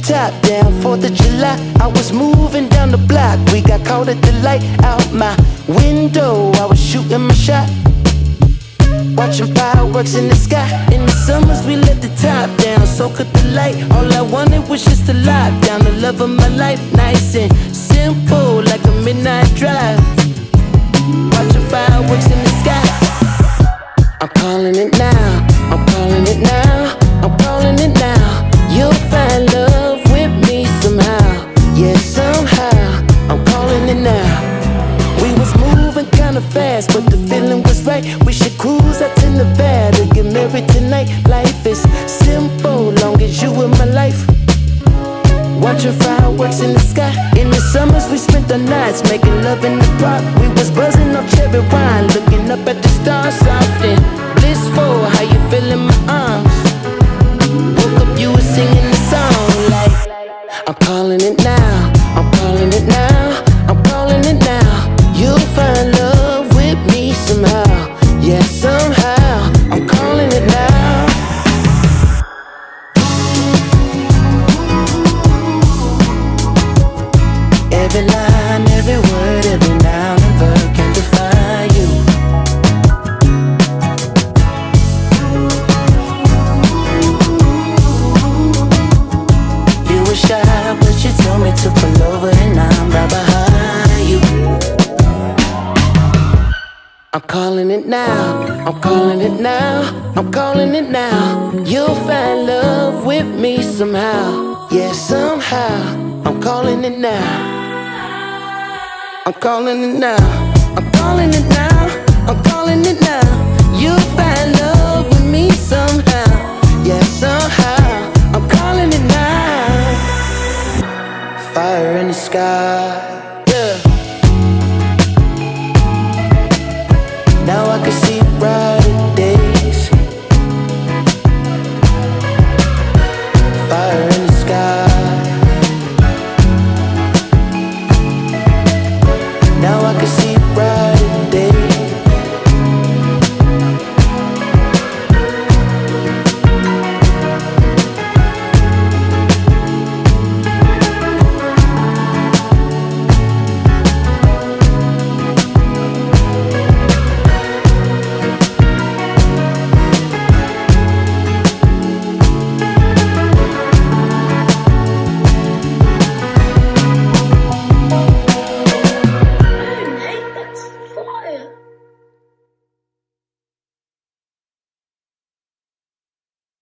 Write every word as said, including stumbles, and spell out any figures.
top down, fourth of July. I was moving down the block, we got caught at the light. Out my window, I was shooting my shot, watching fireworks in the sky. In the summers we let the top down, soak up the light. All I wanted was just to lock down the love of my life. Nice and simple, like a midnight drive, watching fireworks in the sky. I'm calling it now, I'm calling it now, I'm calling it now. You'll find love with me somehow, yeah, somehow. I'm calling it now. We was moving kinda fast, but the feeling was right. We should cruise out to Nevada, get married tonight. Life is simple, long as you in my life, watching fireworks in the sky. In the summers we spent the nights making love in the park. We was buzzing off cherry wine, looking up at the stars, soft and blissful. How you feel in my arms? Woke up, you were singing the song like, I'm calling it now, I'm calling it now, I'm calling it now. You'll find love with me somehow, yeah, somehow. I'm calling it now. Every line, every word, every noun and verb can define you. You were shy, but you told me to pull over, and I'm right behind you. I'm calling it now, I'm calling it now, I'm calling it now. You'll find love with me somehow, yeah, somehow. I'm calling it now, I'm calling it now, I'm calling it now, I'm calling it now. You'll find love with me somehow, yeah, somehow. I'm calling it now. Fire in the sky, yeah. Now I can